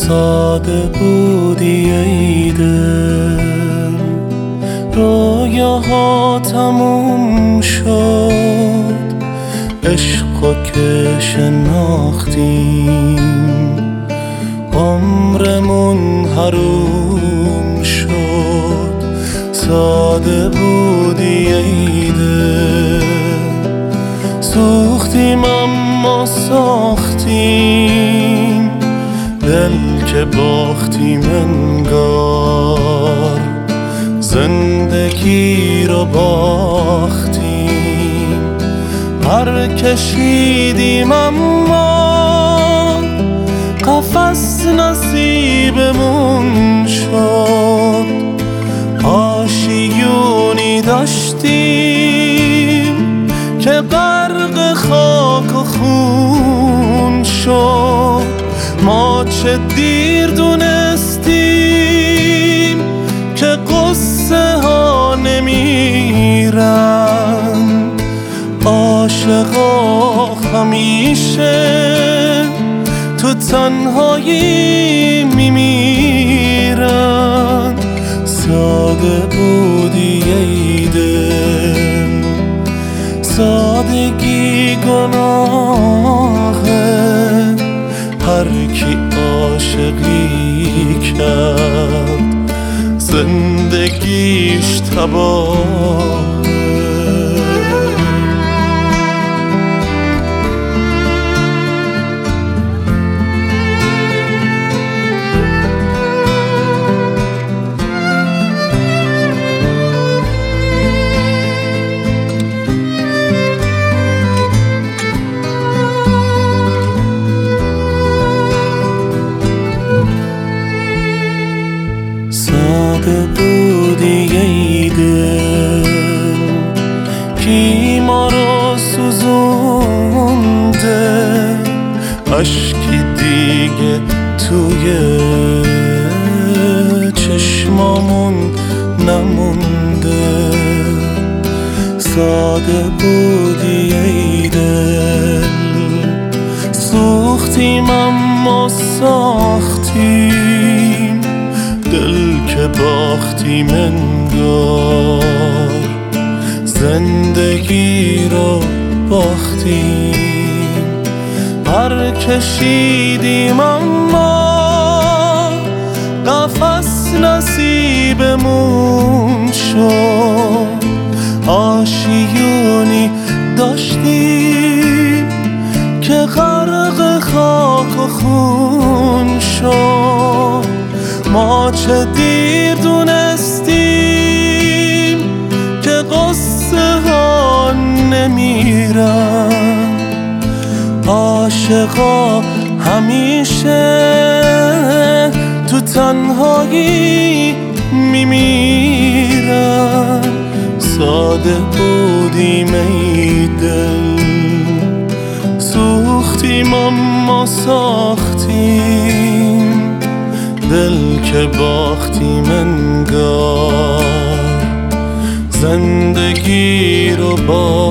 ساده بودی ای دل، رویاها تموم شد، عشقا که شناختیم عمرمون حروم شد. ساده بودی ای دل، سوختیم اما ساختیم، دل که باختیم انگار، زندگی رو باختیم. پر کشیدیم اما قفس نصیبمون شد، آشیونی داشتیم که غرق خاک و خون شد. ما چه دیر دونستیم که قصه ها نمیرن، عاشقا همیشه تو تنهایی میمیرن. ساده بودی ای دل، سادگی گناهه، هر کی عاشقی کرد زندگیش تباه. ساده بودی ای دل، کی ما رو سوزونده، اشکی دیگه توی چشمامون نمونده. ساده بودی ای دل، سوختیم اما ساختیم، دل که باختیم انگار، زندگی رو باختیم. پر کشیدیم اما قفس نصیبمون شد، آشیونی داشتیم که غرق خاک و خون شد. ما چه دیر دونستیم که قصه ها نمیرن، عاشقا همیشه تو تنهایی میمیرن. ساده بودیم ای دل، سوختیم اما ساختیم، دل که باختیم انگار، زندگی رو